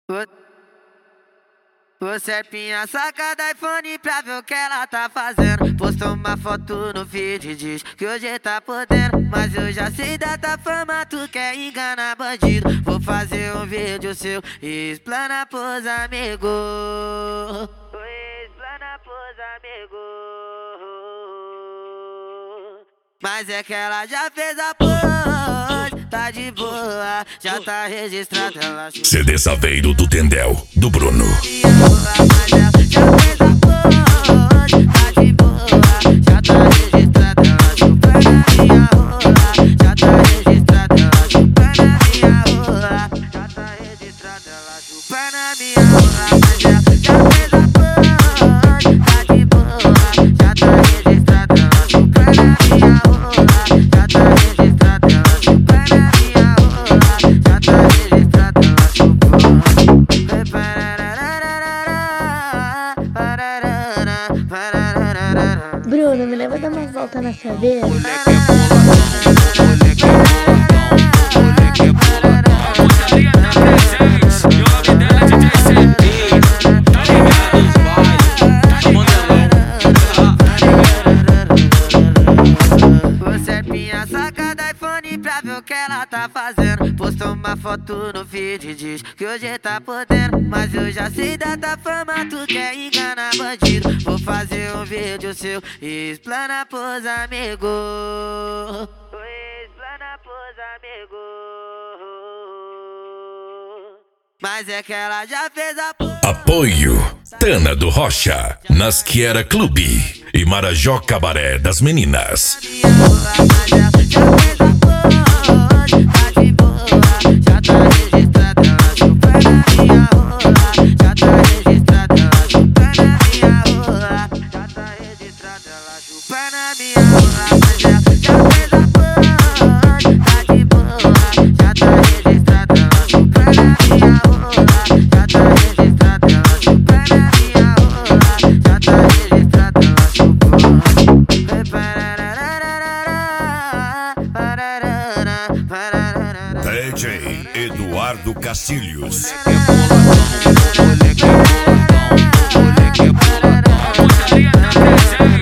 Vo- Você é pinha sacada iPhone pra ver o que ela tá fazendo. Postou uma foto no feed e diz que hoje tá podendo. Mas eu já sei da tua fama, tu quer enganar bandido. Vou fazer um vídeo seu e explana pros amigos. Explana pros amigos. Mas é que ela já fez a pose, tá de boa, já tá registrada. Ela CD Saveiro do Tendel, do Bruno. mas ela já fez a pose, tá de boa, já tá registrada. Ela chupa na minha rola, já tá registrada. Ela chupa na minha rola, já tá registrada. Ela chupa na minha rola, mas ela já fez a pose, tá de boa, já tá registrada. Ela chupa na minha rola, já tá registrada. Ela chupa na minha rola, já tá registrada. Ela chupa. Bruno, me leva a dar uma volta na cadeira. Você é pinha sacada iPhone pra ver o que ela tá fazendo. Postou uma foto no feed e diz que hoje tá podendo. Mas eu já sei da tua fama, tu quer enganar bandido. Vou fazer um vídeo seu e explana pros amigos. Explana pros amigos. Mas é que ela já fez a Apoio Tana do Rocha, Nasquiera Clube e Marajó Cabaré das Meninas. minha rola, mas ela já fez a pose, tá de boa, já tá registrada. Ela chupa na minha rola, já tá registrada. Ela chupa na minha rola, já tá registrada. Ela chupa na minha rola, mas ela já fez a pose, tá de boa, já tá registrada. Ela chupa na minha rola, já tá registrada. Ela chupa na minha rola, já tá registrada. Ela chupa. DJ Eduardo Castilhos. Moleque é boladão, moleque é boladão. A putaria tá presente.